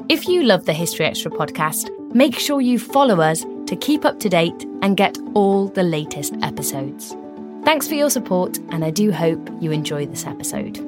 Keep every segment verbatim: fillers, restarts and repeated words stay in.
If you love the History Extra podcast, make sure you follow us to keep up to date and get all the latest episodes. Thanks for your support, and I do hope you enjoy this episode.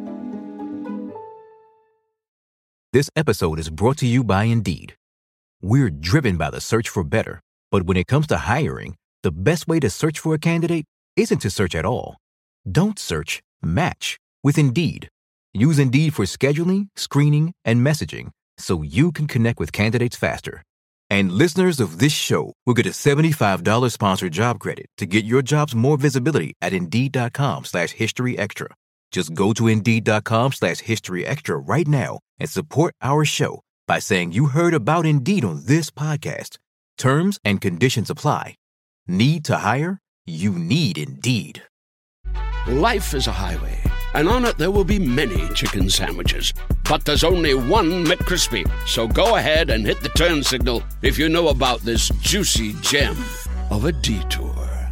This episode is brought to you by Indeed. We're driven by the search for better, but when it comes to hiring, the best way to search for a candidate isn't to search at all. Don't search, match with Indeed. Use Indeed for scheduling, screening, and messaging so you can connect with candidates faster. And listeners of this show will get a seventy-five dollars sponsored job credit to get your jobs more visibility at Indeed.com slash History Extra. Just go to Indeed.com slash History Extra right now and support our show by saying you heard about Indeed on this podcast. Terms and conditions apply. Need to hire? You need Indeed. Life is a highway, and on it there will be many chicken sandwiches. But there's only one McCrispy. So go ahead and hit the turn signal if you know about this juicy gem of a detour.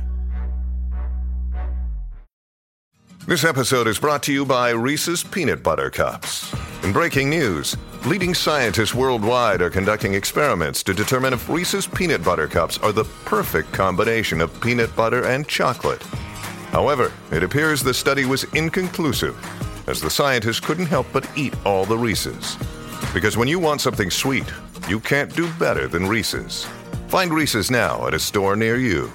This episode is brought to you by Reese's Peanut Butter Cups. In breaking news, leading scientists worldwide are conducting experiments to determine if Reese's Peanut Butter Cups are the perfect combination of peanut butter and chocolate. However, it appears the study was inconclusive, as the scientists couldn't help but eat all the Reese's. Because when you want something sweet, you can't do better than Reese's. Find Reese's now at a store near you.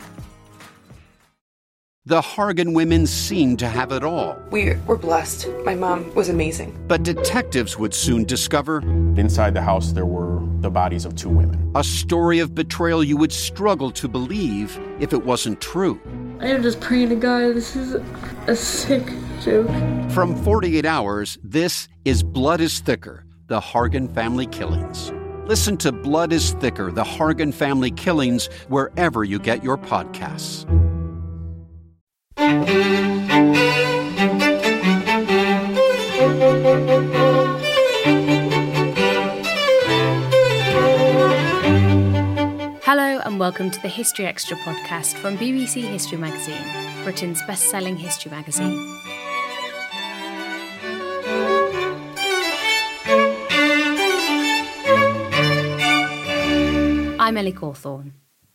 The Hargan women seemed to have it all. We were blessed. My mom was amazing. But detectives would soon discover inside the house there were the bodies of two women. A story of betrayal you would struggle to believe if it wasn't true. I am just praying to God, this is a sick joke. From forty-eight hours, this is Blood is Thicker, the Hargan family killings. Listen to Blood is Thicker, the Hargan family killings, wherever you get your podcasts. Hello and welcome to the History Extra podcast from B B C History Magazine, Britain's best-selling history magazine. I'm Ellie Cawthorne.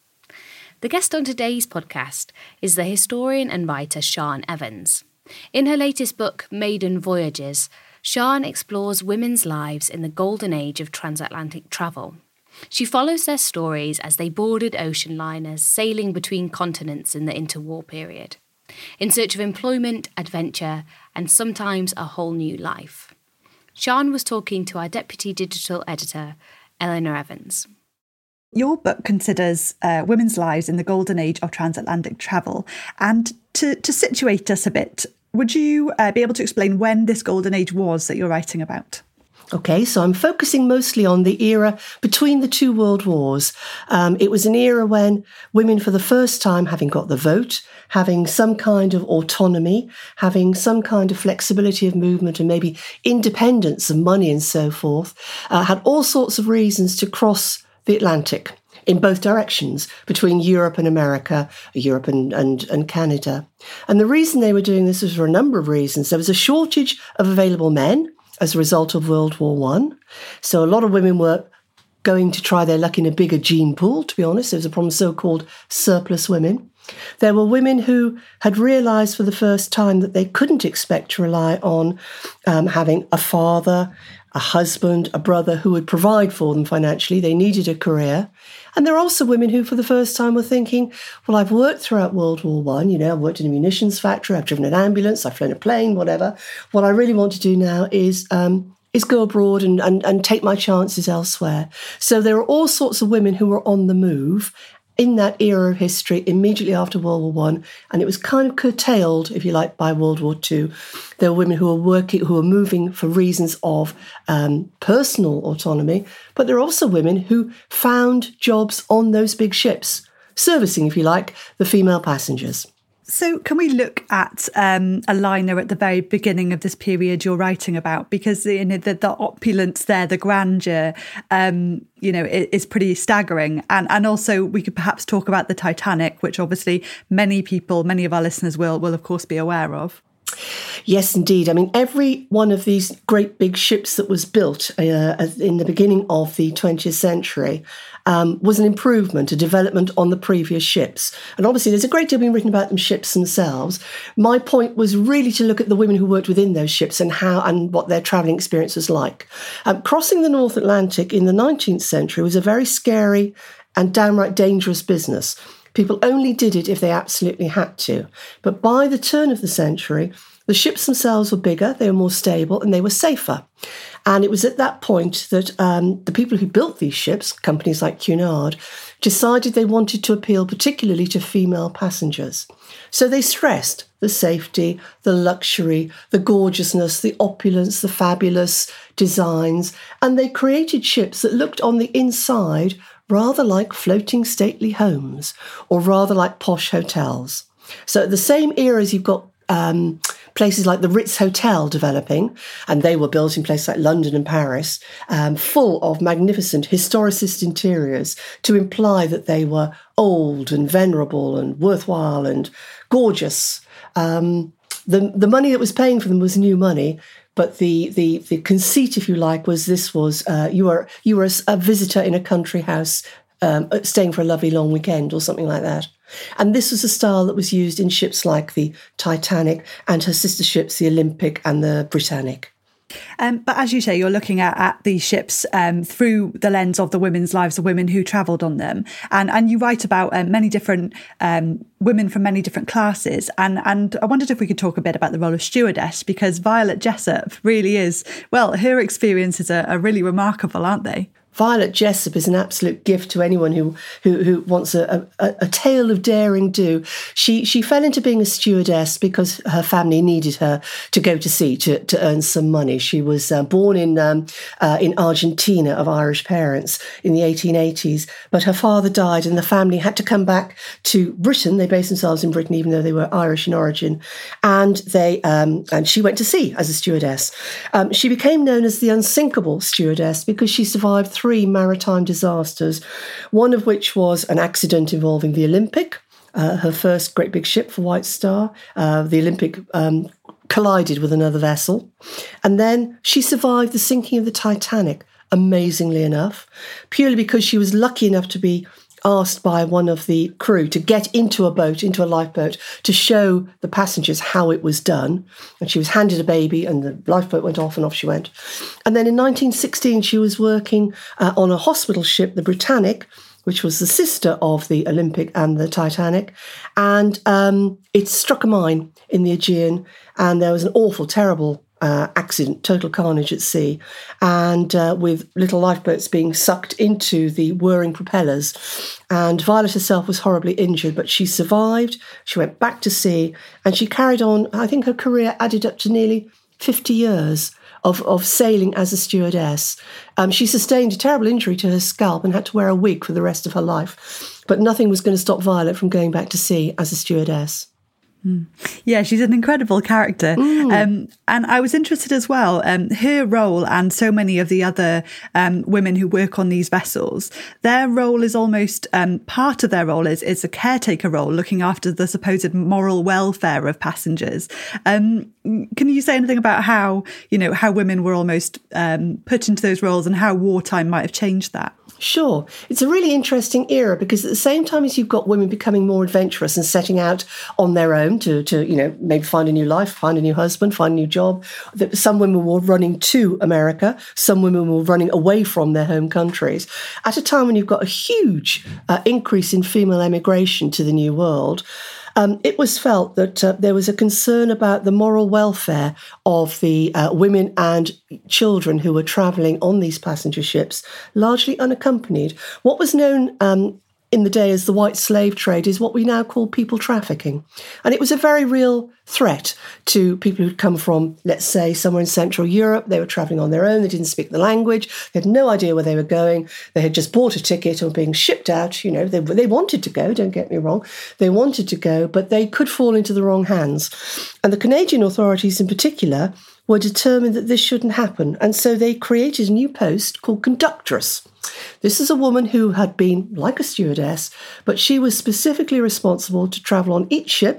The guest on today's podcast is the historian and writer Sian Evans. In her latest book, Maiden Voyages, Sian explores women's lives in the golden age of transatlantic travel. She follows their stories as they boarded ocean liners sailing between continents in the interwar period, in search of employment, adventure, and sometimes a whole new life. Sian was talking to our deputy digital editor, Eleanor Evans. Your book considers uh, women's lives in the golden age of transatlantic travel. And to, to situate us a bit, would you uh, be able to explain when this golden age was that you're writing about? Okay, so I'm focusing mostly on the era between the two world wars. Um, it was an era when women, for the first time, having got the vote, having some kind of autonomy, having some kind of flexibility of movement and maybe independence of money and so forth, uh, had all sorts of reasons to cross the Atlantic in both directions between Europe and America, Europe and, and, and Canada. And the reason they were doing this was for a number of reasons. There was a shortage of available men as a result of World War One. So a lot of women were going to try their luck in a bigger gene pool, to be honest. There was a problem with so-called surplus women. There were women who had realised for the first time that they couldn't expect to rely on um, having a father, a husband, a brother who would provide for them financially. They needed a career. And there are also women who, for the first time, were thinking, well, I've worked throughout World War One. You know, I've worked in a munitions factory, I've driven an ambulance, I've flown a plane, whatever. What I really want to do now is um, is go abroad and, and, and take my chances elsewhere. So there are all sorts of women who were on the move in that era of history immediately after World War One, and it was kind of curtailed, if you like, by World War Two. There were women who were working, who were moving for reasons of um, personal autonomy, but there are also women who found jobs on those big ships, servicing, if you like, the female passengers. So can we look at um, a liner at the very beginning of this period you're writing about? Because you know, the, the opulence there, the grandeur, um, you know, is, is pretty staggering. And and also we could perhaps talk about the Titanic, which obviously many people, many of our listeners will, will of course be aware of. Yes, indeed. I mean, every one of these great big ships that was built uh, in the beginning of the twentieth century um, was an improvement, a development on the previous ships. And obviously, there's a great deal being written about them ships themselves. My point was really to look at the women who worked within those ships and how and what their travelling experience was like. Um, crossing the North Atlantic in the nineteenth century was a very scary and downright dangerous business. People only did it if they absolutely had to. But by the turn of the century, the ships themselves were bigger, they were more stable, and they were safer. And it was at that point that um, the people who built these ships, companies like Cunard, decided they wanted to appeal particularly to female passengers. So they stressed the safety, the luxury, the gorgeousness, the opulence, the fabulous designs, and they created ships that looked on the inside rather like floating stately homes, or rather like posh hotels. So at the same era as you've got um, places like the Ritz Hotel developing, and they were built in places like London and Paris, um, full of magnificent historicist interiors to imply that they were old and venerable and worthwhile and gorgeous. Um, the, the money that was paying for them was new money, but the, the, the conceit, if you like, was this was uh, you were you were a, a visitor in a country house um, staying for a lovely long weekend or something like that. And this was a style that was used in ships like the Titanic and her sister ships, the Olympic and the Britannic. Um, but as you say, you're looking at, at these ships um, through the lens of the women's lives, the women who travelled on them. And and you write about um, many different um, women from many different classes. And, and I wondered if we could talk a bit about the role of stewardess, because Violet Jessop really is, well, her experiences are, are really remarkable, aren't they? Violet Jessop is an absolute gift to anyone who who, who wants a, a, a tale of daring do. She she fell into being a stewardess because her family needed her to go to sea to, to earn some money. She was uh, born in um, uh, in Argentina of Irish parents in the eighteen eighties, but her father died and the family had to come back to Britain. They based themselves in Britain, even though they were Irish in origin, and they um, and she went to sea as a stewardess. Um, she became known as the unsinkable stewardess because she survived three three maritime disasters, one of which was an accident involving the Olympic, uh, her first great big ship for White Star. Uh, the Olympic um, collided with another vessel. And then she survived the sinking of the Titanic, amazingly enough, purely because she was lucky enough to be asked by one of the crew to get into a boat, into a lifeboat, to show the passengers how it was done. And she was handed a baby and the lifeboat went off and off she went. And then in nineteen sixteen, she was working uh, on a hospital ship, the Britannic, which was the sister of the Olympic and the Titanic. And um, it struck a mine in the Aegean and there was an awful, terrible Uh, accident, total carnage at sea, and uh, with little lifeboats being sucked into the whirring propellers. And Violet herself was horribly injured, but she survived. She went back to sea, and she carried on. I think her career added up to nearly fifty years of, of sailing as a stewardess. Um, she sustained a terrible injury to her scalp and had to wear a wig for the rest of her life. But nothing was going to stop Violet from going back to sea as a stewardess. Mm. Yeah, she's an incredible character. Mm. Um, and I was interested as well, um, her role and so many of the other um, women who work on these vessels, their role is almost, um, part of their role is, is a caretaker role, looking after the supposed moral welfare of passengers. Um, can you say anything about how, you know, how women were almost um, put into those roles and how wartime might have changed that? Sure. It's a really interesting era because at the same time as you've got women becoming more adventurous and setting out on their own to, to you know, maybe find a new life, find a new husband, find a new job, that some women were running to America, some women were running away from their home countries. At a time when you've got a huge uh, increase in female emigration to the New World, Um, it was felt that uh, there was a concern about the moral welfare of the uh, women and children who were travelling on these passenger ships, largely unaccompanied. What was known um, in the day as the white slave trade is what we now call people trafficking. And it was a very real threat to people who'd come from, let's say, somewhere in Central Europe. They were travelling on their own. They didn't speak the language. They had no idea where they were going. They had just bought a ticket or being shipped out. You know, they, they wanted to go, don't get me wrong. They wanted to go, but they could fall into the wrong hands. And the Canadian authorities in particular were determined that this shouldn't happen. And so they created a new post called conductress. This is a woman who had been like a stewardess, but she was specifically responsible to travel on each ship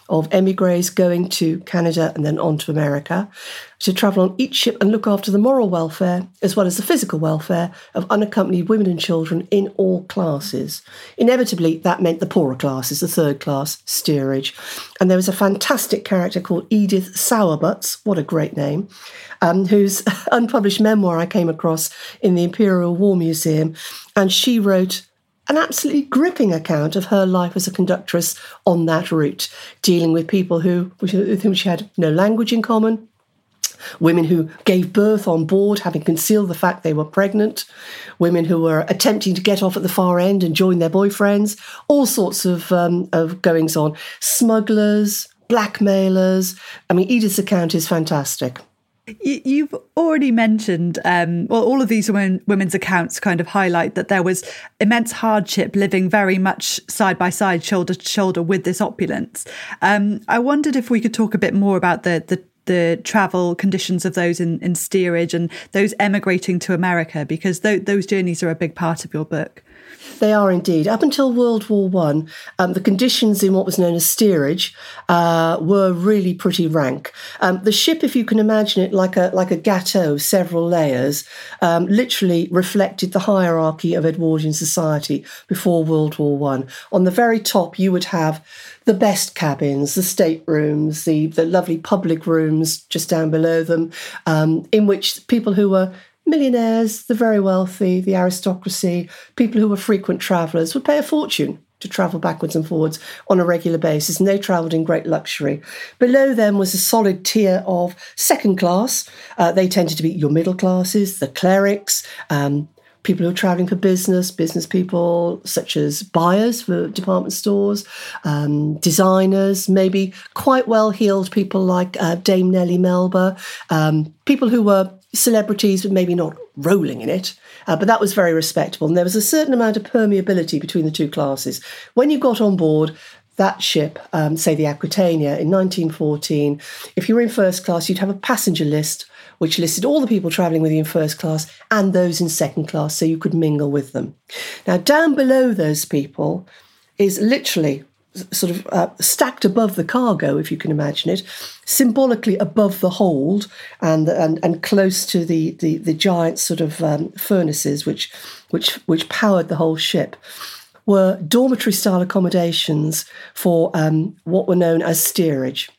of emigres going to Canada and then on to America, to travel on each ship and look after the moral welfare as well as the physical welfare of unaccompanied women and children in all classes. Inevitably, that meant the poorer classes, the third class steerage. And there was a fantastic character called Edith Sowerbutts, what a great name, um, whose unpublished memoir I came across in the Imperial War Museum. And she wrote an absolutely gripping account of her life as a conductress on that route, dealing with people who, with whom she had no language in common, women who gave birth on board, having concealed the fact they were pregnant, women who were attempting to get off at the far end and join their boyfriends, all sorts of, um, of goings on, smugglers, blackmailers. I mean, Edith's account is fantastic. You've already mentioned, um, well, all of these women, women's accounts kind of highlight that there was immense hardship living very much side by side, shoulder to shoulder with this opulence. Um, I wondered if we could talk a bit more about the the, the travel conditions of those in, in steerage and those emigrating to America, because th- those journeys are a big part of your book. They are indeed. Up until World War One, um, the conditions in what was known as steerage uh, were really pretty rank. Um, the ship, if you can imagine it like a like a gâteau, several layers, um, literally reflected the hierarchy of Edwardian society before World War One. On the very top, you would have the best cabins, the staterooms, the the lovely public rooms just down below them, um, in which people who were millionaires, the very wealthy, the aristocracy, people who were frequent travellers would pay a fortune to travel backwards and forwards on a regular basis, and they travelled in great luxury. Below them was a solid tier of second class. Uh, they tended to be your middle classes, the clerics, um, people who are travelling for business, business people such as buyers for department stores, um, designers, maybe quite well-heeled people like uh, Dame Nellie Melba, um, people who were celebrities, but maybe not rolling in it. Uh, but that was very respectable. And there was a certain amount of permeability between the two classes. When you got on board that ship, um, say the Aquitania in nineteen fourteen, if you were in first class, you'd have a passenger list which listed all the people travelling with you in first class and those in second class, so you could mingle with them. Now, down below those people is literally sort of uh, stacked above the cargo, if you can imagine it, symbolically above the hold and and, and close to the, the, the giant sort of um, furnaces which, which, which powered the whole ship, were dormitory-style accommodations for um, what were known as steerage.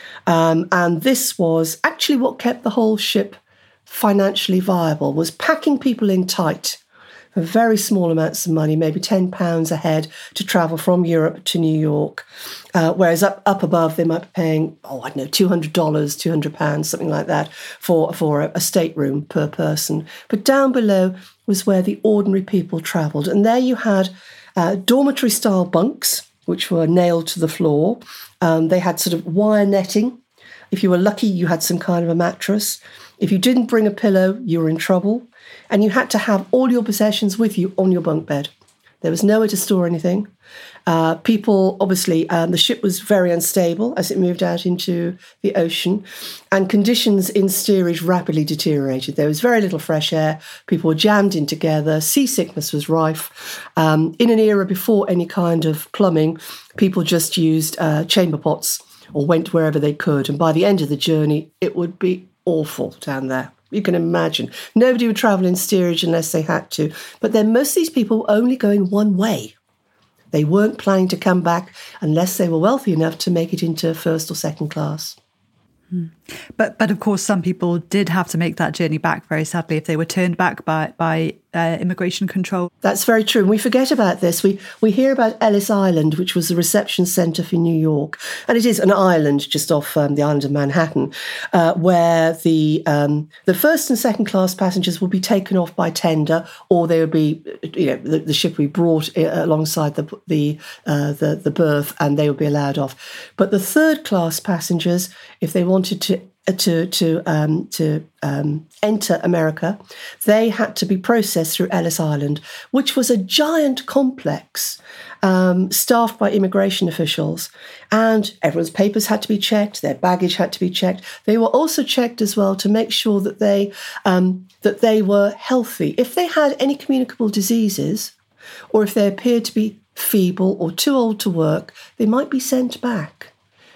Um, and this was actually what kept the whole ship financially viable, was packing people in tight for very small amounts of money, maybe ten pounds a head to travel from Europe to New York. Uh, whereas up, up above, they might be paying, oh, I don't know, two hundred dollars, two hundred pounds, something like that, for, for a, a stateroom per person. But down below was where the ordinary people travelled. And there you had uh, dormitory-style bunks, which were nailed to the floor. Um, they had sort of wire netting. If you were lucky, you had some kind of a mattress. If you didn't bring a pillow, you were in trouble. And you had to have all your possessions with you on your bunk bed. There was nowhere to store anything. Uh, people, obviously, um, the ship was very unstable as it moved out into the ocean, and conditions in steerage rapidly deteriorated. There was very little fresh air. People were jammed in together. Seasickness was rife. Um, in an era before any kind of plumbing, people just used uh, chamber pots or went wherever they could. And by the end of the journey, it would be awful down there. You can imagine. Nobody would travel in steerage unless they had to. But then most of these people were only going one way. They weren't planning to come back unless they were wealthy enough to make it into first or second class. Hmm. But but of course, some people did have to make that journey back, very sadly, if they were turned back by by uh, immigration control. That's very true. And we forget about this. We we hear about Ellis Island, which was the reception centre for New York. And it is an island just off um, the island of Manhattan, uh, where the um, the first and second class passengers will be taken off by tender, or they would be, you know, the, the ship would be brought alongside the the, uh, the the berth, and they would be allowed off. But the third class passengers, if they wanted to to to um, to um, enter America, they had to be processed through Ellis Island, which was a giant complex um, staffed by immigration officials, and everyone's papers had to be checked, their baggage had to be checked. They were also checked as well to make sure that they um, that they were healthy. If they had any communicable diseases, or if they appeared to be feeble or too old to work, they might be sent back.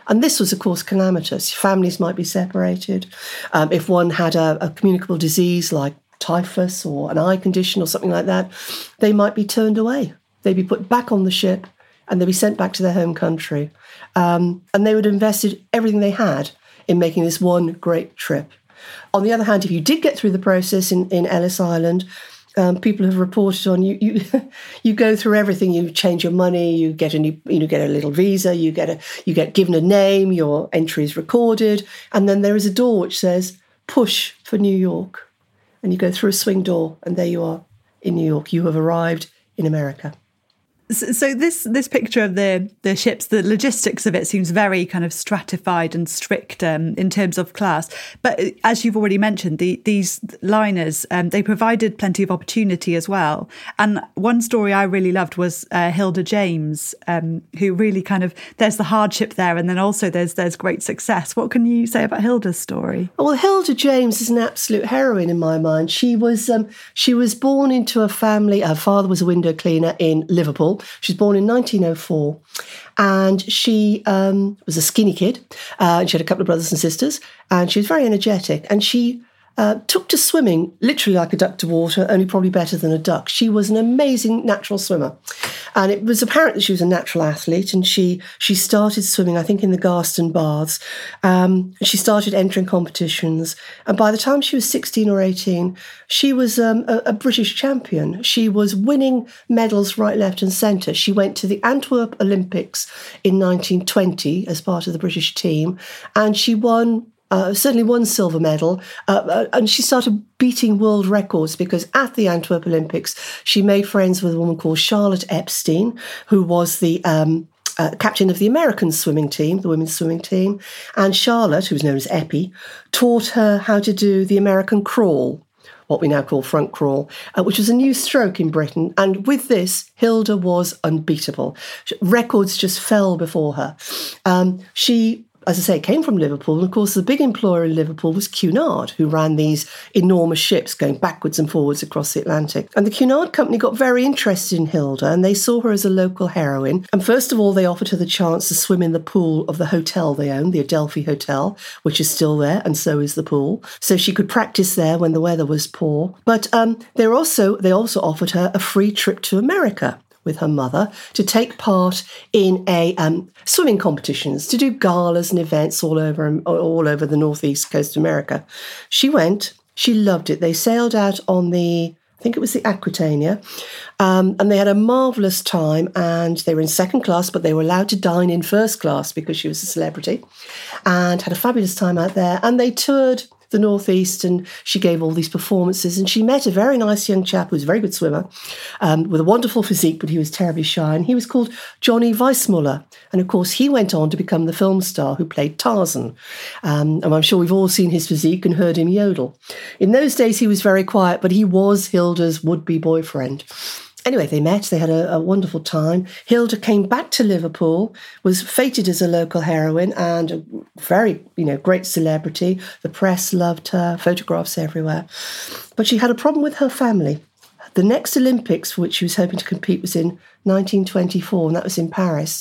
And this was, of course, calamitous. Families might be separated. Um, if one had a, a communicable disease like typhus or an eye condition or something like that, they might be turned away. They'd be put back on the ship and they'd be sent back to their home country. Um, and they would have invested everything they had in making this one great trip. On the other hand, if you did get through the process in, in Ellis Island, um, people have reported on you. You you go through everything. You change your money. You get a new, you know, get a little visa. You get a you get given a name. Your entry is recorded, and then there is a door which says "Push for New York," and you go through a swing door, and there you are in New York. You have arrived in America. So this this picture of the the ships, the logistics of it seems very kind of stratified and strict um, in terms of class. But as you've already mentioned, the, these liners, um, they provided plenty of opportunity as well. And one story I really loved was uh, Hilda James, um, who really kind of, there's the hardship there, and then also there's there's great success. What can you say about Hilda's story? Well, Hilda James is an absolute heroine in my mind. She was um, she was born into a family. Her father was a window cleaner in Liverpool. She was born in nineteen oh four, and she um, was a skinny kid. Uh, she had a couple of brothers and sisters, and she was very energetic. And she uh, took to swimming literally like a duck to water, only probably better than a duck. She was an amazing natural swimmer. And it was apparent that she was a natural athlete, and she she started swimming, I think, in the Garston Baths. Um, she started entering competitions, and by the time she was sixteen or eighteen, she was um, a, a British champion. She was winning medals right, left and centre. She went to the Antwerp Olympics in nineteen twenty as part of the British team, and she won Uh, certainly one silver medal, uh, uh, and she started beating world records because at the Antwerp Olympics, she made friends with a woman called Charlotte Epstein, who was the um, uh, captain of the American swimming team, the women's swimming team. And Charlotte, who was known as Eppie, taught her how to do the American crawl, what we now call front crawl, uh, which was a new stroke in Britain. And with this, Hilda was unbeatable. Records just fell before her. Um, she... As I say, came from Liverpool. And of course, the big employer in Liverpool was Cunard, who ran these enormous ships going backwards and forwards across the Atlantic. And the Cunard company got very interested in Hilda, and they saw her as a local heroine. And first of all, they offered her the chance to swim in the pool of the hotel they owned, the Adelphi Hotel, which is still there, and so is the pool. So she could practice there when the weather was poor. But um, they were also they also offered her a free trip to America with her mother to take part in a um, swimming competitions, to do galas and events all over all over the northeast coast of America. She went. She loved it. They sailed out on the, I think it was the Aquitania, um, and they had a marvellous time, and they were in second class, but they were allowed to dine in first class because she was a celebrity, and had a fabulous time out there. And they toured the northeast, and she gave all these performances, and she met a very nice young chap who was a very good swimmer, um, with a wonderful physique, but he was terribly shy, and he was called Johnny Weissmuller. And of course, he went on to become the film star who played Tarzan. Um, and I'm sure we've all seen his physique and heard him yodel. In those days, he was very quiet, but he was Hilda's would-be boyfriend. Anyway, they met, they had a, a wonderful time. Hilda came back to Liverpool, was feted as a local heroine and a very, you know, great celebrity. The press loved her, photographs everywhere. But she had a problem with her family. The next Olympics for which she was hoping to compete was in nineteen twenty-four, and that was in Paris.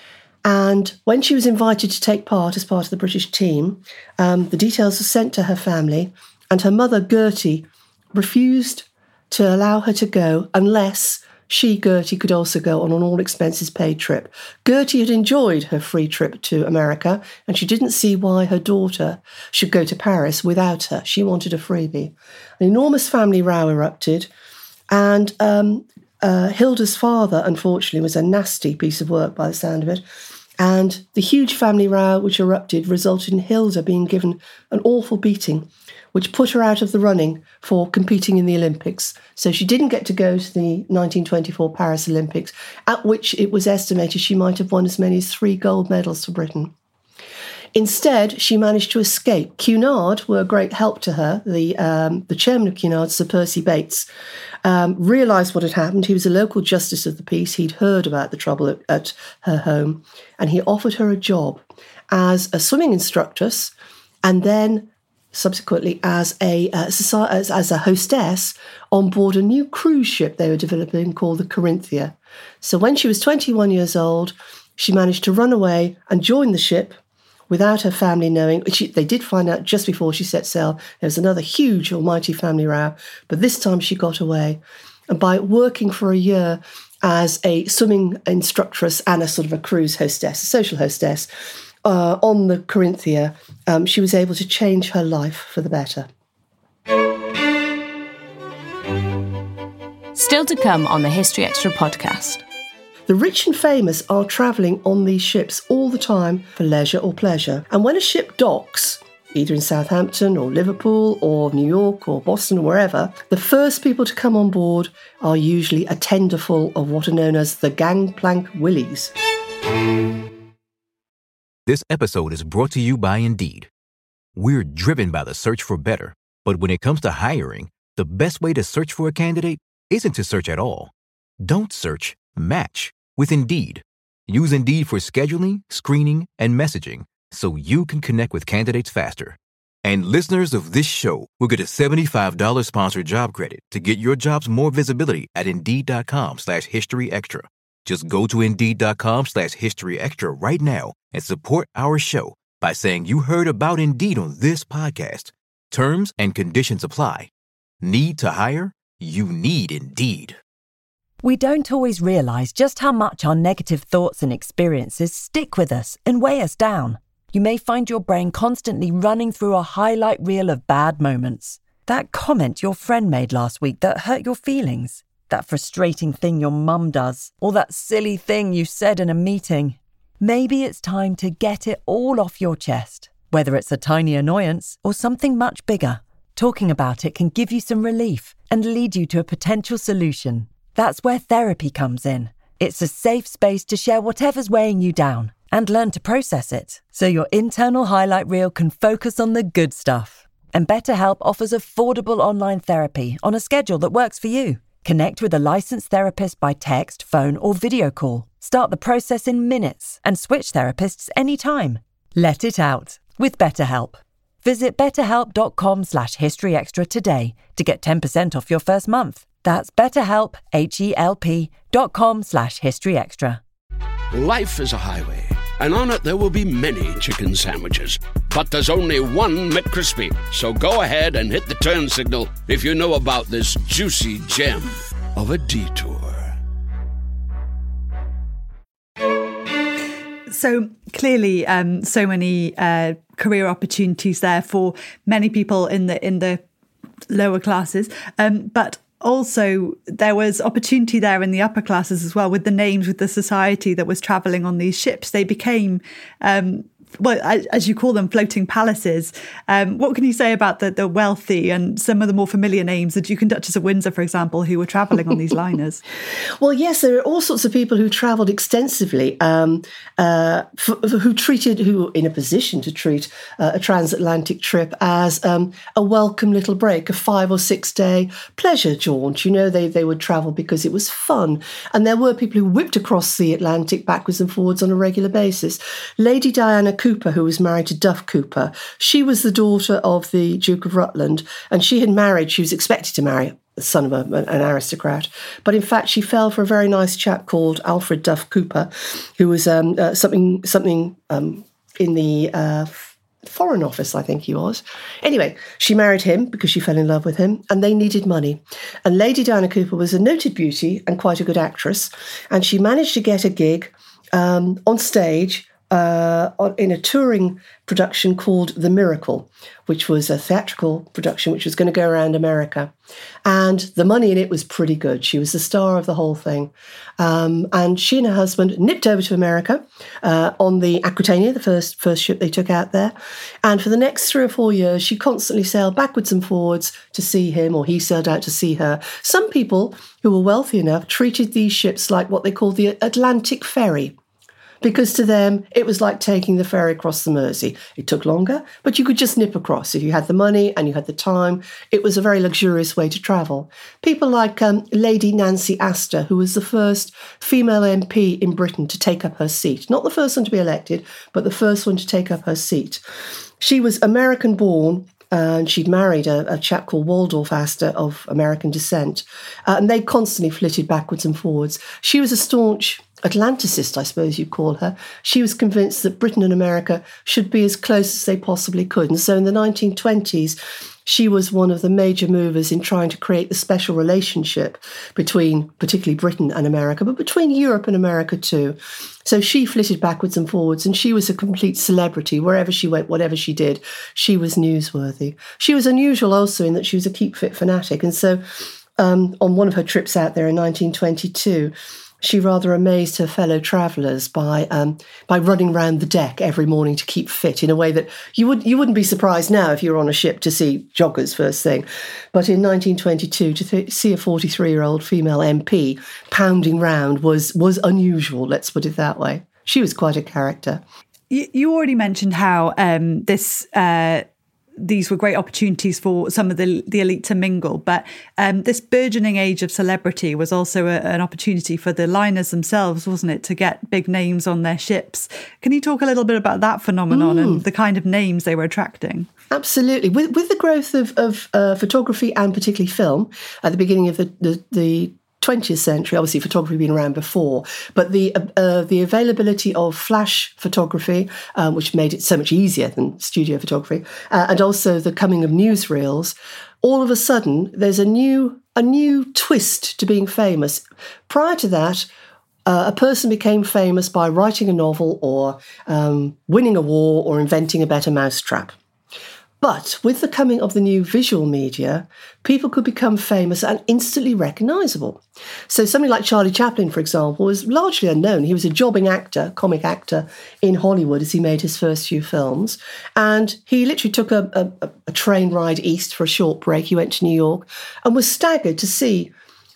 And when she was invited to take part as part of the British team, um, the details were sent to her family, and her mother, Gertie, refused to allow her to go unless she, Gertie, could also go on an all-expenses-paid trip. Gertie had enjoyed her free trip to America, and she didn't see why her daughter should go to Paris without her. She wanted a freebie. An enormous family row erupted, and um, uh, Hilda's father, unfortunately, was a nasty piece of work by the sound of it. And the huge family row which erupted resulted in Hilda being given an awful beating, which put her out of the running for competing in the Olympics. So she didn't get to go to the nineteen twenty-four Paris Olympics, at which it was estimated she might have won as many as three gold medals for Britain. Instead, she managed to escape. Cunard were a great help to her. The um, the chairman of Cunard, Sir Percy Bates, um, realised what had happened. He was a local justice of the peace. He'd heard about the trouble at, at her home, and he offered her a job as a swimming instructress, and then subsequently as a uh, society, as, as a hostess on board a new cruise ship they were developing called the Corinthia. So when she was twenty-one years old, she managed to run away and join the ship without her family knowing. She, they did find out just before she set sail. There was another huge almighty family row, but this time she got away. And by working for a year as a swimming instructress and a sort of a cruise hostess, a social hostess, uh, on the Corinthia, um, she was able to change her life for the better. Still to come on the History Extra podcast. The rich and famous are travelling on these ships all the time for leisure or pleasure. And when a ship docks, either in Southampton or Liverpool or New York or Boston or wherever, the first people to come on board are usually a tenderful of what are known as the gangplank willies. This episode is brought to you by Indeed. We're driven by the search for better, but when it comes to hiring, the best way to search for a candidate isn't to search at all. Don't search, match with Indeed. Use Indeed for scheduling, screening, and messaging so you can connect with candidates faster. And listeners of this show will get a seventy-five dollars sponsored job credit to get your jobs more visibility at Indeed.com slash History Extra. Just go to Indeed.com slash History Extra right now and support our show by saying you heard about Indeed on this podcast. Terms and conditions apply. Need to hire? You need Indeed. We don't always realise just how much our negative thoughts and experiences stick with us and weigh us down. You may find your brain constantly running through a highlight reel of bad moments. That comment your friend made last week that hurt your feelings. That frustrating thing your mum does. Or that silly thing you said in a meeting. Maybe it's time to get it all off your chest. Whether it's a tiny annoyance or something much bigger, talking about it can give you some relief and lead you to a potential solution. That's where therapy comes in. It's a safe space to share whatever's weighing you down and learn to process it so your internal highlight reel can focus on the good stuff. And BetterHelp offers affordable online therapy on a schedule that works for you. Connect with a licensed therapist by text, phone, or video call. Start the process in minutes and switch therapists anytime. Let it out with BetterHelp. Visit betterhelp.com slash historyextra today to get ten percent off your first month. That's betterhelp, H-E-L-P dot com slash historyextra. Life is a highway, and on it there will be many chicken sandwiches. But there's only one McCrispy. So go ahead and hit the turn signal if you know about this juicy gem of a detour. So clearly, um, so many uh, career opportunities there for many people in the in the lower classes, um, but also there was opportunity there in the upper classes as well, with the names, with the society that was travelling on these ships. They became, um, well, as you call them, floating palaces. Um, what can you say about the, the wealthy and some of the more familiar names, the Duke and Duchess of Windsor, for example, who were travelling on these liners? Well, yes, there are all sorts of people who travelled extensively, um, uh, f- who treated, who were in a position to treat uh, a transatlantic trip as um, a welcome little break, a five or six day pleasure jaunt. You know, they, they would travel because it was fun. And there were people who whipped across the Atlantic backwards and forwards on a regular basis. Lady Diana Cooper, who was married to Duff Cooper, she was the daughter of the Duke of Rutland, and she had married, she was expected to marry the son of a, an aristocrat, but in fact she fell for a very nice chap called Alfred Duff Cooper, who was um, uh, something something um, in the uh, Foreign Office, I think he was. Anyway, she married him because she fell in love with him, and they needed money. And Lady Diana Cooper was a noted beauty and quite a good actress, and she managed to get a gig um, on stage Uh, in a touring production called The Miracle, which was a theatrical production which was going to go around America. And the money in it was pretty good. She was the star of the whole thing. Um, and she and her husband nipped over to America uh, on the Aquitania, the first, first ship they took out there. And for the next three or four years, she constantly sailed backwards and forwards to see him, or he sailed out to see her. Some people who were wealthy enough treated these ships like what they called the Atlantic Ferry, because to them, it was like taking the ferry across the Mersey. It took longer, but you could just nip across. If you had the money and you had the time, it was a very luxurious way to travel. People like um, Lady Nancy Astor, who was the first female M P in Britain to take up her seat. Not the first one to be elected, but the first one to take up her seat. She was American-born, and she'd married a, a chap called Waldorf Astor of American descent. Uh, and they constantly flitted backwards and forwards. She was a staunch Atlanticist, I suppose you'd call her. She was convinced that Britain and America should be as close as they possibly could. And so in the nineteen twenties, she was one of the major movers in trying to create the special relationship between particularly Britain and America, but between Europe and America too. So she flitted backwards and forwards, and she was a complete celebrity. Wherever she went, whatever she did, she was newsworthy. She was unusual also in that she was a keep fit fanatic. And so um, on one of her trips out there in nineteen twenty-two, she rather amazed her fellow travellers by um, by running round the deck every morning to keep fit in a way that you would you wouldn't be surprised now if you were on a ship to see joggers first thing. But in nineteen twenty-two, to th- see a forty-three-year-old female M P pounding round was was unusual. Let's put it that way. She was quite a character. You, you already mentioned how um, this. Uh These were great opportunities for some of the the elite to mingle, but um, this burgeoning age of celebrity was also a, an opportunity for the liners themselves, wasn't it, to get big names on their ships? Can you talk a little bit about that phenomenon mm. and the kind of names they were attracting? Absolutely. With with the growth of, of uh, photography and particularly film at the beginning of the, the, the twentieth century, obviously photography had been around before, but the uh, the availability of flash photography, um, which made it so much easier than studio photography, uh, and also the coming of newsreels, all of a sudden there's a new a new twist to being famous. Prior to that, uh, a person became famous by writing a novel or um, winning a war or inventing a better mousetrap. But with the coming of the new visual media, people could become famous and instantly recognisable. So somebody like Charlie Chaplin, for example, was largely unknown. He was a jobbing actor, comic actor in Hollywood as he made his first few films. And he literally took a, a, a train ride east for a short break. He went to New York and was staggered to see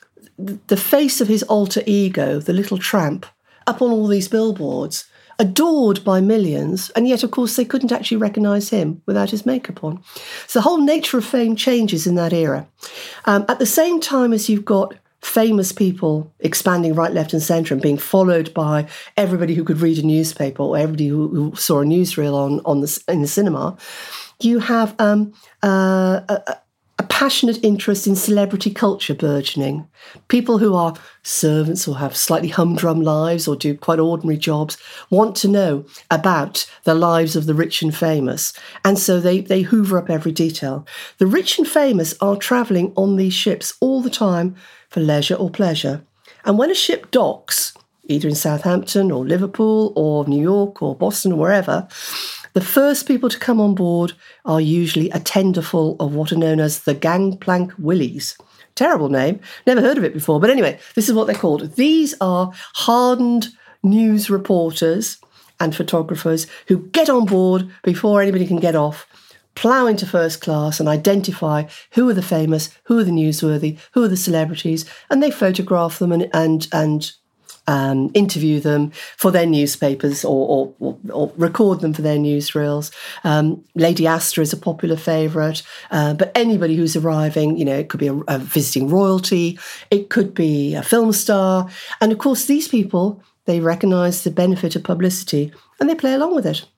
the face of his alter ego, the little tramp, up on all these billboards, adored by millions, and yet, of course, they couldn't actually recognise him without his makeup on. So the whole nature of fame changes in that era. Um, at the same time as you've got famous people expanding right, left and centre and being followed by everybody who could read a newspaper or everybody who, who saw a newsreel on, on the, in the cinema, you have um, uh, a, a passionate interest in celebrity culture burgeoning. People who are servants or have slightly humdrum lives or do quite ordinary jobs want to know about the lives of the rich and famous. And so they, they hoover up every detail. The rich and famous are travelling on these ships all the time for leisure or pleasure. And when a ship docks, either in Southampton or Liverpool or New York or Boston or wherever, the first people to come on board are usually a tenderful of what are known as the gangplank willies. Terrible name, never heard of it before. But anyway, this is what they're called. These are hardened news reporters and photographers who get on board before anybody can get off, plough into first class and identify who are the famous, who are the newsworthy, who are the celebrities, and they photograph them and and and Um, interview them for their newspapers or, or, or, or record them for their newsreels. Um, Lady Astor is a popular favourite, uh, but anybody who's arriving, you know, it could be a, a visiting royalty, it could be a film star. And of course, these people, they recognise the benefit of publicity and they play along with it.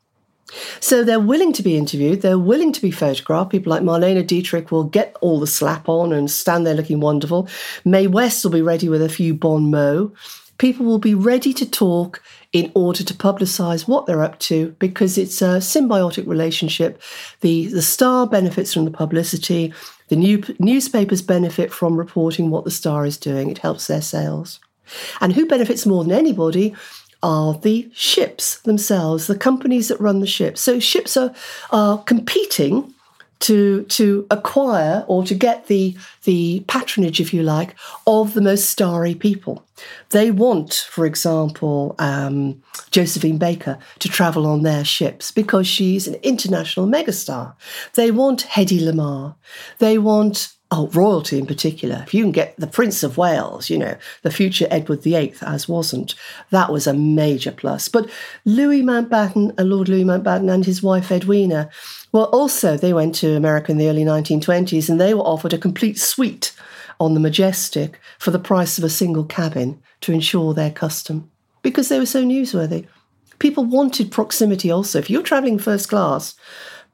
So they're willing to be interviewed, they're willing to be photographed. People like Marlene Dietrich will get all the slap on and stand there looking wonderful. Mae West will be ready with a few bon mots. People will be ready to talk in order to publicise what they're up to because it's a symbiotic relationship. The, the star benefits from the publicity. The new, newspapers benefit from reporting what the star is doing. It helps their sales. And who benefits more than anybody are the ships themselves, the companies that run the ships. So ships are, are competing to to acquire or to get the the patronage, if you like, of the most starry people. They want, for example, um, Josephine Baker to travel on their ships because she's an international megastar. They want Hedy Lamarr. They want, oh, royalty in particular. If you can get the Prince of Wales, you know, the future Edward the Eighth, as wasn't, that was a major plus. But Louis Mountbatten, uh, Lord Louis Mountbatten and his wife Edwina, well, also they went to America in the early nineteen twenties and they were offered a complete suite on the Majestic for the price of a single cabin to ensure their custom because they were so newsworthy. People wanted proximity also. If you're travelling first class,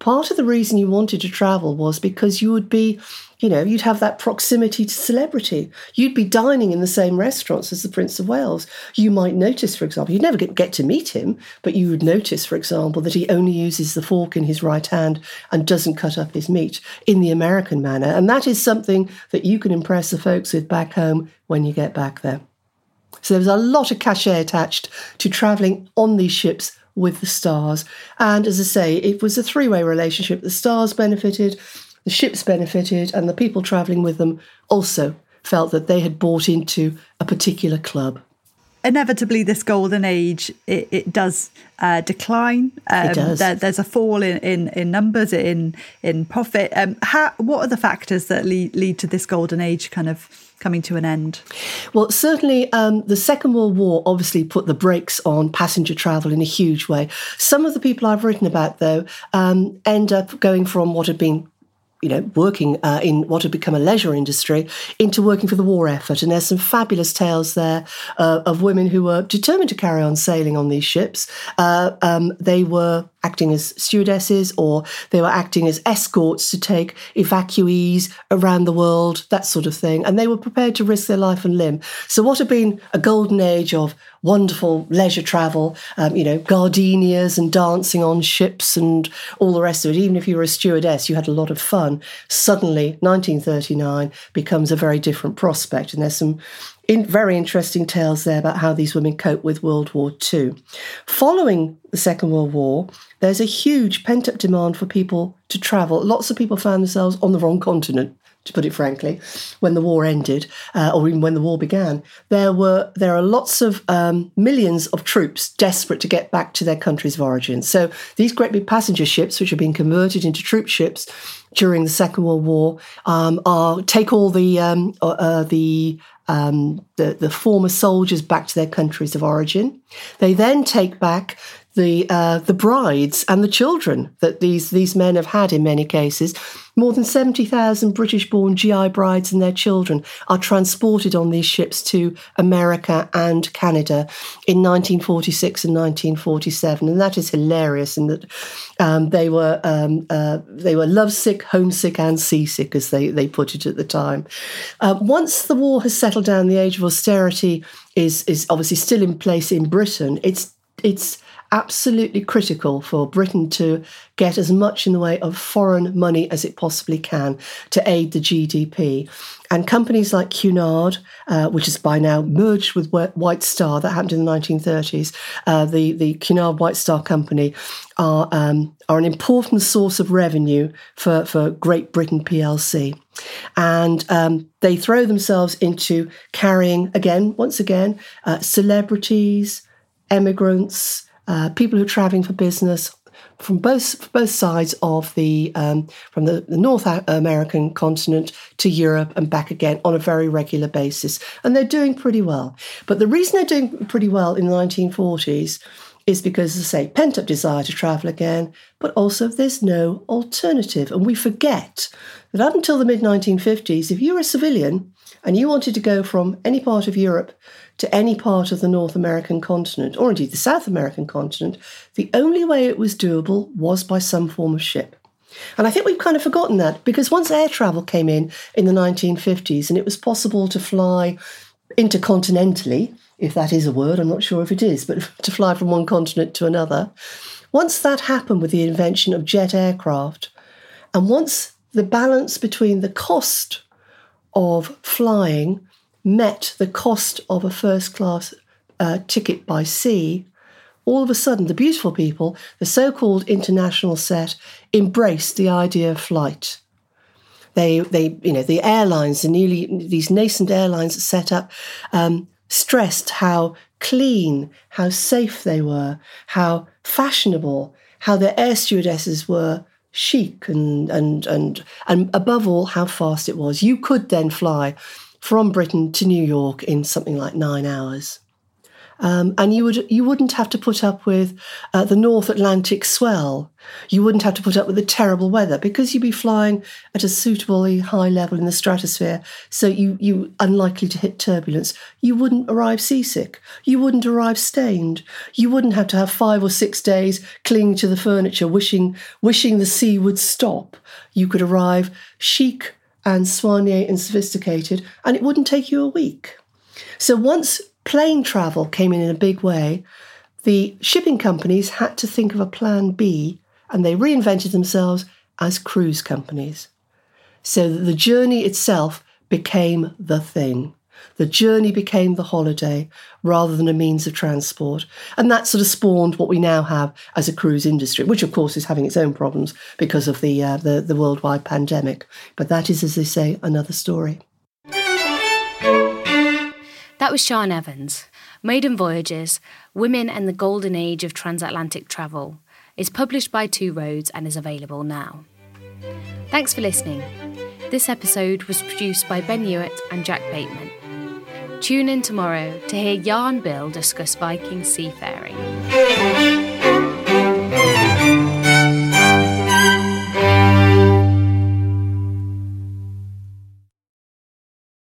part of the reason you wanted to travel was because you would be, you know, you'd have that proximity to celebrity. You'd be dining in the same restaurants as the Prince of Wales. You might notice, for example, you'd never get, get to meet him, but you would notice, for example, that he only uses the fork in his right hand and doesn't cut up his meat in the American manner. And that is something that you can impress the folks with back home when you get back there. So there was a lot of cachet attached to travelling on these ships with the stars. And as I say, it was a three-way relationship. The stars benefited, the ships benefited, and the people travelling with them also felt that they had bought into a particular club. Inevitably, this golden age, it, it does uh, decline. Um, it does. There, there's a fall in, in, in numbers, in in profit. Um, how, what are the factors that lead, lead to this golden age kind of coming to an end? Well, certainly um, the Second World War obviously put the brakes on passenger travel in a huge way. Some of the people I've written about, though, um, end up going from what had been you know, working uh, in what had become a leisure industry into working for the war effort. And there's some fabulous tales there uh, of women who were determined to carry on sailing on these ships. Uh, um, they were acting as stewardesses, or they were acting as escorts to take evacuees around the world, that sort of thing. And they were prepared to risk their life and limb. So what had been a golden age of wonderful leisure travel, um, you know, gardenias and dancing on ships and all the rest of it, even if you were a stewardess, you had a lot of fun. Suddenly, nineteen thirty-nine becomes a very different prospect. And there's some in very interesting tales there about how these women cope with World War Two. Following the Second World War, there's a huge pent-up demand for people to travel. Lots of people found themselves on the wrong continent, to put it frankly, when the war ended, uh, or even when the war began. There were there are lots of um, millions of troops desperate to get back to their countries of origin. So these great big passenger ships, which have been converted into troop ships during the Second World War, um, are take all the um, uh, the Um, the, the former soldiers back to their countries of origin. They then take back the uh, the brides and the children that these, these men have had in many cases. More than seventy thousand British-born G I brides and their children are transported on these ships to America and Canada in nineteen forty-six and nineteen forty-seven. And that is hilarious in that um, they were um, uh, they were lovesick, homesick and seasick, as they, they put it at the time. Uh, once the war has settled down, the age of austerity is, is obviously still in place in Britain. It's it's absolutely critical for Britain to get as much in the way of foreign money as it possibly can to aid the G D P. And companies like Cunard, uh, which is by now merged with White Star, that happened in the nineteen thirties, uh, the, the Cunard White Star Company are um, are an important source of revenue for, for Great Britain P L C. And um, they throw themselves into carrying, again, once again, uh, celebrities, emigrants, Uh, people who are travelling for business from both both sides of the um, from the, the North American continent to Europe and back again on a very regular basis, and they're doing pretty well. But the reason they're doing pretty well in the nineteen forties is because, as I say, pent-up desire to travel again, but also there's no alternative. And we forget that up until the mid nineteen fifties, if you were a civilian and you wanted to go from any part of Europe to any part of the North American continent, or indeed the South American continent, the only way it was doable was by some form of ship. And I think we've kind of forgotten that, because once air travel came in in the nineteen fifties and it was possible to fly intercontinentally, if that is a word, I'm not sure if it is, but to fly from one continent to another, once that happened with the invention of jet aircraft, and once the balance between the cost of flying met the cost of a first-class uh, ticket by sea, all of a sudden the beautiful people, the so-called international set, embraced the idea of flight. They, they, you know, the airlines, the newly these nascent airlines set up, um, stressed how clean, how safe they were, how fashionable, how their air stewardesses were chic, and and and and above all, how fast it was. You could then fly from Britain to New York in something like nine hours. Um, and you would you wouldn't have to put up with uh, the North Atlantic swell. You wouldn't have to put up with the terrible weather because you'd be flying at a suitably high level in the stratosphere. So you you unlikely to hit turbulence. You wouldn't arrive seasick. You wouldn't arrive stained. You wouldn't have to have five or six days clinging to the furniture, wishing wishing the sea would stop. You could arrive chic and soigné and sophisticated, and it wouldn't take you a week. So once plane travel came in in a big way, the shipping companies had to think of a plan B, and they reinvented themselves as cruise companies. So that the journey itself became the thing. The journey became the holiday rather than a means of transport. And that sort of spawned what we now have as a cruise industry, which of course is having its own problems because of the, uh, the, the worldwide pandemic. But that is, as they say, another story. That was Sian Evans. Maiden Voyages, Women and the Golden Age of Transatlantic Travel, is published by Two Roads and is available now. Thanks for listening. This episode was produced by Ben Hewitt and Jack Bateman. Tune in tomorrow to hear Jan Bill discuss Viking seafaring.